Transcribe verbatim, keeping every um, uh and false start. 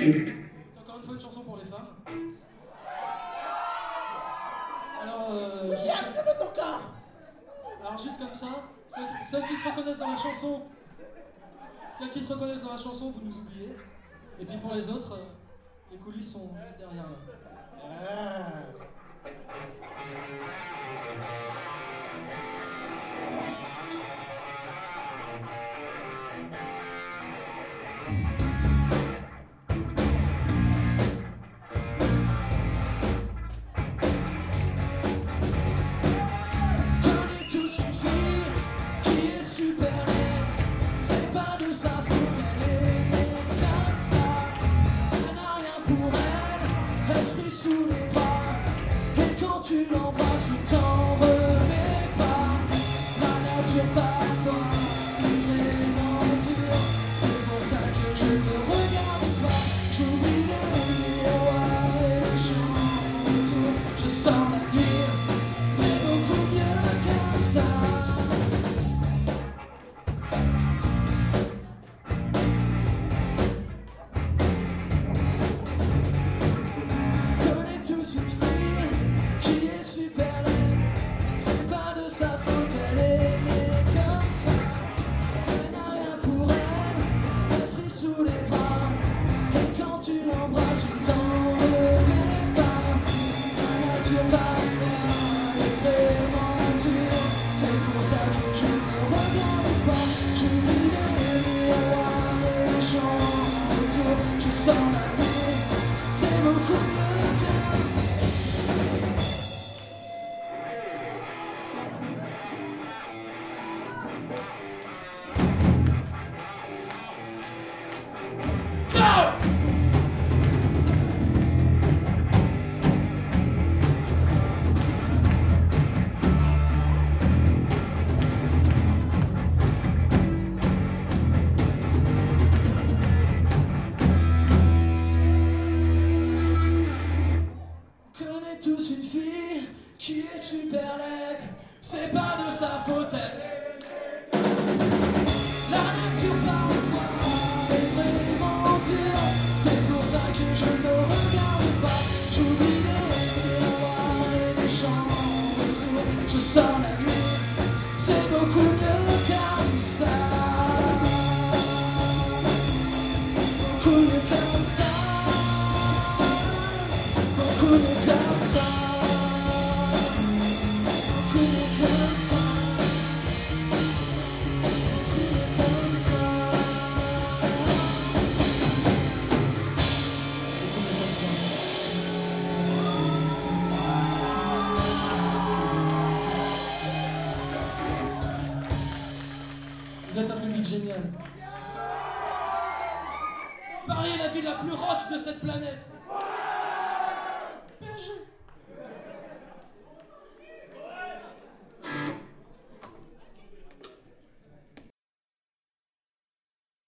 C'est encore une fois une chanson pour les femmes. Alors, euh, William, juste... je veux ton corps. Alors juste comme ça, celles, celles qui se reconnaissent dans la chanson, celles qui se reconnaissent dans la chanson, vous nous oubliez. Et puis pour les autres, euh, les coulisses sont juste derrière là. Ah. Vous êtes un public génial. Paris est la ville la plus rock de cette planète.